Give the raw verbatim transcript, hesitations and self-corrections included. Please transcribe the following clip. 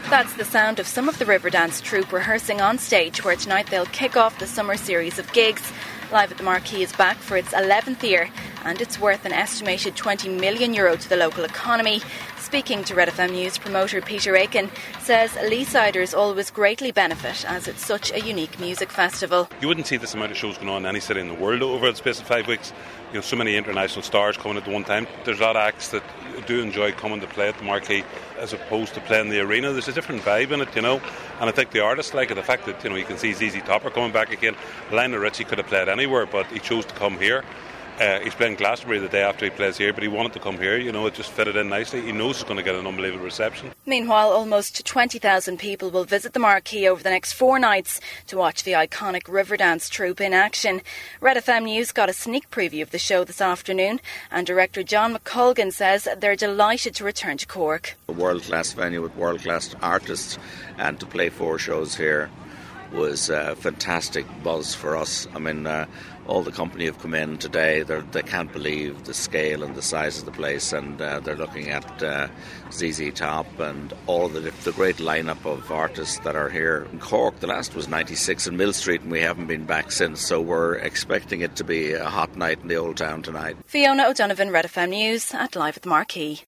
That's the sound of some of the Riverdance troupe rehearsing on stage, where tonight they'll kick off the summer series of gigs. Live at the Marquee is back for its eleventh year, and it's worth an estimated twenty million euro to the local economy. Speaking to Red F M News, promoter Peter Aiken says Leesiders always greatly benefit, as it's such a unique music festival. You wouldn't see this amount of shows going on in any city in the world over the space of five weeks. You know, so many international stars coming at the one time. There's a lot of acts that do enjoy coming to play at the Marquee as opposed to playing the arena. There's a different vibe in it, you know, and I think the artists like it. The fact that, you know, you can see Z Z Top are coming back again. Lionel Richie could have played anywhere, but he chose to come here. Uh, he's playing Glastonbury the day after he plays here, but he wanted to come here. You know, it just fitted in nicely. He knows he's going to get an unbelievable reception. Meanwhile, almost twenty thousand people will visit the Marquee over the next four nights to watch the iconic Riverdance troupe in action. Red F M News got a sneak preview of the show this afternoon, and director John McColgan says they're delighted to return to Cork. A world-class venue with world-class artists, and to play four shows here was a fantastic buzz for us. I mean, uh, all the company have come in today. They're, they can't believe the scale and the size of the place, and uh, they're looking at uh, Z Z Top and all of the, the great lineup of artists that are here in Cork. The last was ninety-six in Mill Street, and we haven't been back since, so we're expecting it to be a hot night in the old town tonight. Fiona O'Donovan, Red F M News, at Live at the Marquee.